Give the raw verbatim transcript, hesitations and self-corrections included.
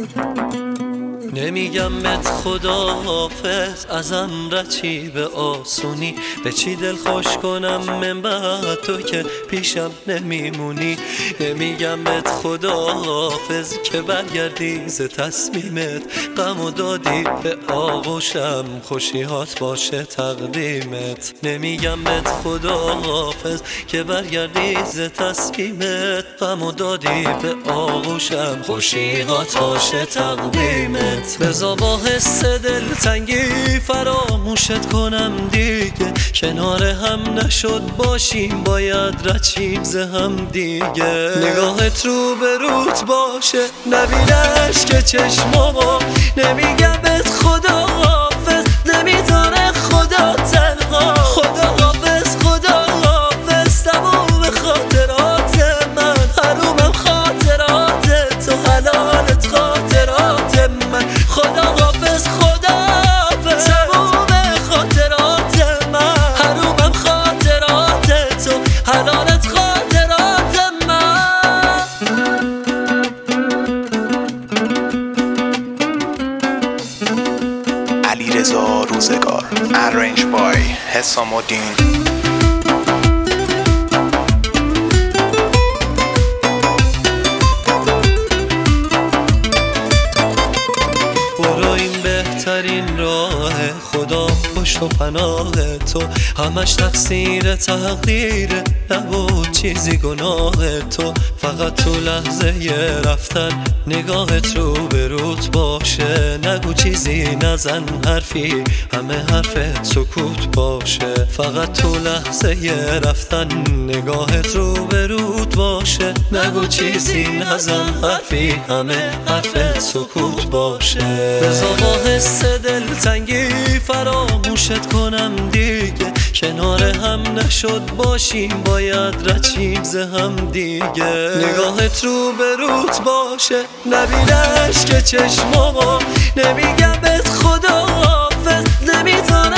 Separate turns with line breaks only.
نمیگم بهت خداحافظ، ازم رچی به آسونی، به چی دل خوش کنم من بعد تو که پیشم نمیمونی. نمیگم بهت خداحافظ که برگردی ز تصمیمت، غم و دادی به آغوشم، خوشیهات باشه تقدیمت. نمیگم بهت خداحافظ که برگردی ز تصمیمت، غم و دادی به آغوشم، خوشیهات باشه تقدیمت. بذار با حس دلتنگی فراموشت کنم دیگه، کنار هم نشد باشیم باید رچیم ز هم دیگه. نگاهت رو به روت باشه نبینش که چشمامو، نمیگم بهت خداحافظ نمیذاره خدا تنها. خداحافظ خداحافظ تموم خاطرات من، حرومم خاطرات تو، حلالت خاطرات من. خداحافظ خداحافظ تموم خاطرات من، حرومم خاطرات تو، حلالت خاطرات من.
علیرضا روزگار، ارنج بای حسام الدین.
بهترین راه خدا پشت و پناه تو، همش تقصیر تقدیره نبود چیزی گناه تو. فقط تو لحظه ی رفتن نگاهت رو به روت باشه، نگو چیزی نزن حرفی همه حرفت سکوت باشه. فقط تو لحظه ی رفتن نگاهت رو به روت باشه، نگو چیزی نزن حرفی همه حرفت سکوت باشه. بذار با حس دلتنگی فراموشت کنم دیگه، کنار هم نشد باشیم باید رچیم ز هم دیگه. نگاهت رو به روت باشه نبینش که چشمامو، نمیگم بهت خداحافظ نمیذاره